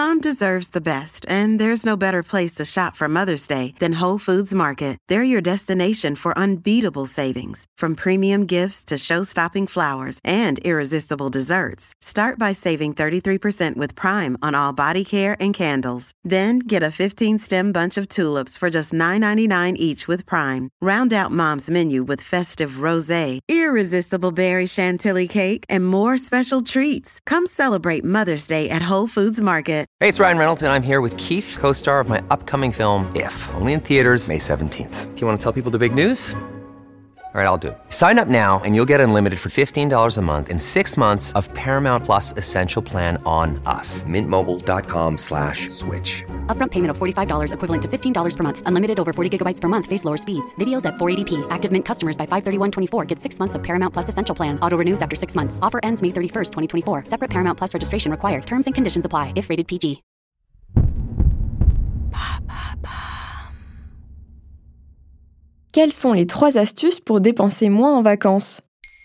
Mom deserves the best, and there's no better place to shop for Mother's Day than Whole Foods Market. They're your destination for unbeatable savings, from premium gifts to show-stopping flowers and irresistible desserts. Start by saving 33% with Prime on all body care and candles. Then get a 15-stem bunch of tulips for just $9.99 each with Prime. Round out Mom's menu with festive rosé, irresistible berry chantilly cake, and more special treats. Come celebrate Mother's Day at Whole Foods Market. Hey, it's Ryan Reynolds, and I'm here with Keith, co-star of my upcoming film, If, only in theaters May 17th. Do you want to tell people the big news? All right, I'll do it. Sign up now and you'll get unlimited for $15 a month and 6 months of Paramount Plus Essential Plan on us. MintMobile.com/switch. Upfront payment of $45 equivalent to $15 per month. Unlimited over 40 gigabytes per month. Face lower speeds. Videos at 480p. Active Mint customers by 531.24 get 6 months of Paramount Plus Essential Plan. Auto renews after 6 months. Offer ends May 31st, 2024. Separate Paramount Plus registration required. Terms and conditions apply if rated PG. Quelles sont les 3 astuces pour dépenser moins en vacances ?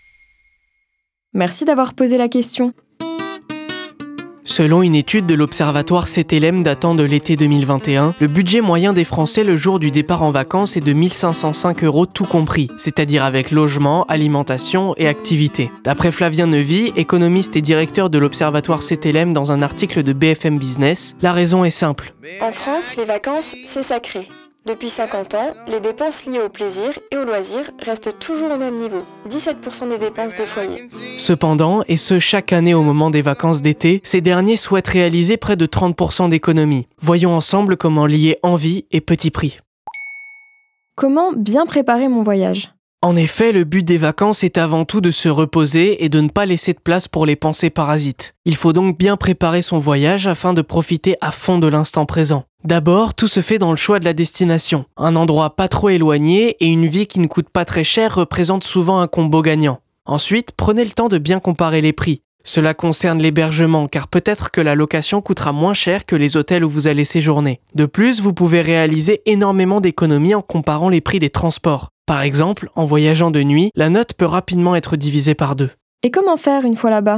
Merci d'avoir posé la question. Selon une étude de l'Observatoire CTLM datant de l'été 2021, le budget moyen des Français le jour du départ en vacances est de 1 505 € tout compris, c'est-à-dire avec logement, alimentation et activités. D'après Flavien Neuvy, économiste et directeur de l'Observatoire CTLM dans un article de BFM Business, la raison est simple. En France, les vacances, c'est sacré. Depuis 50 ans, les dépenses liées au plaisir et au loisir restent toujours au même niveau, 17% des dépenses des foyers. Cependant, et ce chaque année au moment des vacances d'été, ces derniers souhaitent réaliser près de 30% d'économies. Voyons ensemble comment lier envie et petit prix. Comment bien préparer mon voyage ? En effet, le but des vacances est avant tout de se reposer et de ne pas laisser de place pour les pensées parasites. Il faut donc bien préparer son voyage afin de profiter à fond de l'instant présent. D'abord, tout se fait dans le choix de la destination. Un endroit pas trop éloigné et une vie qui ne coûte pas très cher représente souvent un combo gagnant. Ensuite, prenez le temps de bien comparer les prix. Cela concerne l'hébergement, car peut-être que la location coûtera moins cher que les hôtels où vous allez séjourner. De plus, vous pouvez réaliser énormément d'économies en comparant les prix des transports. Par exemple, en voyageant de nuit, la note peut rapidement être divisée par 2. Et comment faire une fois là-bas ?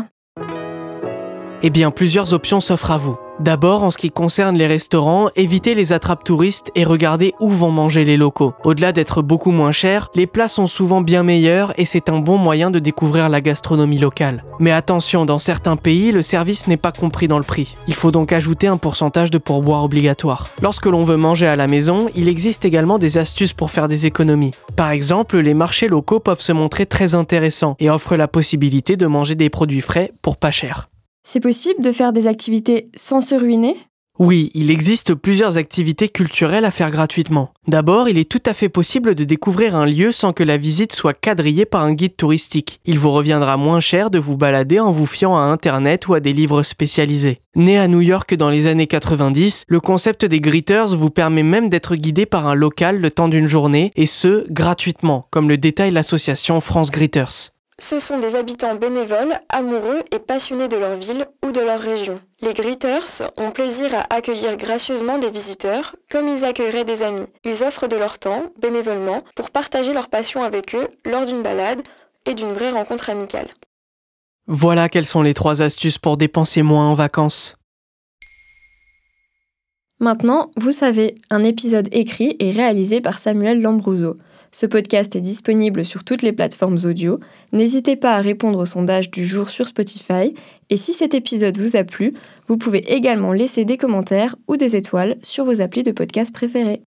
Eh bien, plusieurs options s'offrent à vous. D'abord, en ce qui concerne les restaurants, évitez les attrapes touristes et regardez où vont manger les locaux. Au-delà d'être beaucoup moins chers, les plats sont souvent bien meilleurs et c'est un bon moyen de découvrir la gastronomie locale. Mais attention, dans certains pays, le service n'est pas compris dans le prix. Il faut donc ajouter un pourcentage de pourboire obligatoire. Lorsque l'on veut manger à la maison, il existe également des astuces pour faire des économies. Par exemple, les marchés locaux peuvent se montrer très intéressants et offrent la possibilité de manger des produits frais pour pas cher. C'est possible de faire des activités sans se ruiner ? Oui, il existe plusieurs activités culturelles à faire gratuitement. D'abord, il est tout à fait possible de découvrir un lieu sans que la visite soit quadrillée par un guide touristique. Il vous reviendra moins cher de vous balader en vous fiant à Internet ou à des livres spécialisés. Né à New York dans les années 90, le concept des greeters vous permet même d'être guidé par un local le temps d'une journée, et ce, gratuitement, comme le détaille l'association France Greeters. Ce sont des habitants bénévoles, amoureux et passionnés de leur ville ou de leur région. Les greeters ont plaisir à accueillir gracieusement des visiteurs, comme ils accueilleraient des amis. Ils offrent de leur temps, bénévolement, pour partager leur passion avec eux lors d'une balade et d'une vraie rencontre amicale. Voilà quelles sont les 3 astuces pour dépenser moins en vacances. Maintenant, vous savez, un épisode écrit et réalisé par Samuel Lambrouzo. Ce podcast est disponible sur toutes les plateformes audio. N'hésitez pas à répondre au sondage du jour sur Spotify. Et si cet épisode vous a plu, vous pouvez également laisser des commentaires ou des étoiles sur vos applis de podcast préférés.